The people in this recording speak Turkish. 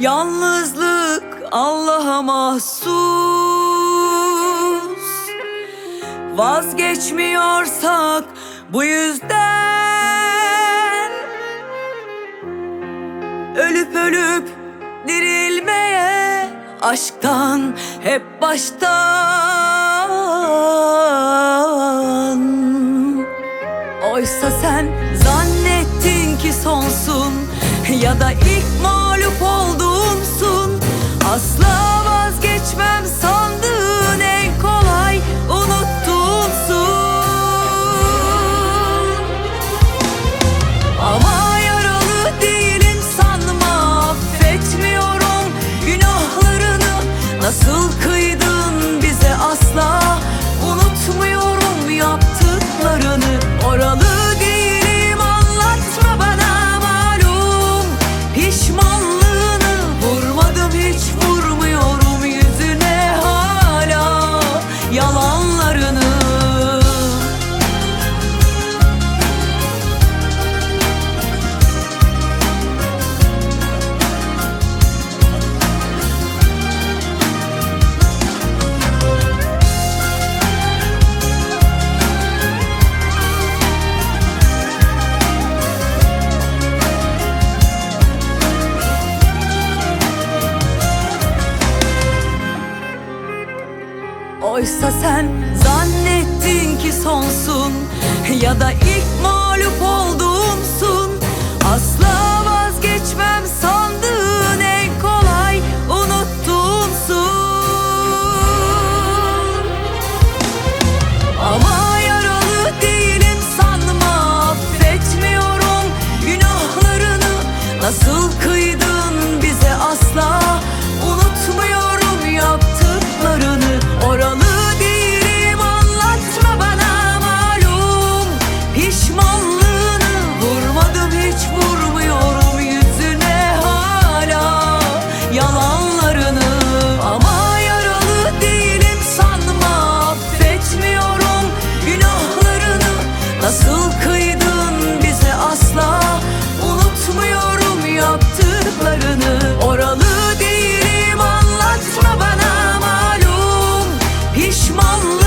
Yalnızlık Allah'a mahsus. Vazgeçmiyorsak bu yüzden, ölüp ölüp dirilmeye, aşktan hep baştan. Oysa sen zannettin ki sonsun, ya da ilk mağlup olduğumsun. Asla vazgeçmem sandığın en kolay unuttuğumsun. Ama yaralı değilim sanma, affetmiyorum günahlarını. Nasıl kıydın bize asla unutmuyorum yaptıklarını. Oralı değilim, anlatma bana malum pişmanlığını. Vurmadım hiç, vurmuyorum yüzüne hala yalanlarını. Oysa sen zannettin ki sonsun, ya da ilk mağlup olduğumsun. Asla vazgeçmem sandığın en kolay unuttuğumsun. Ama yaralı değilim sanma, affetmiyorum günahlarını. Nasıl kıydın bize asla unutmuyorum yaptıklarını. Oralı değilim, anlatma bana malum pişmanlığını. Vurmadım hiç, vurmuyorum yüzüne hala yalanlarını. Ama yaralı değilim sanma, affetmiyorum günahlarını. Nasıl kıydın bize asla unutmuyorum yaptıklarını. Oralı değilim, anlatma bana malum pişmanlığını.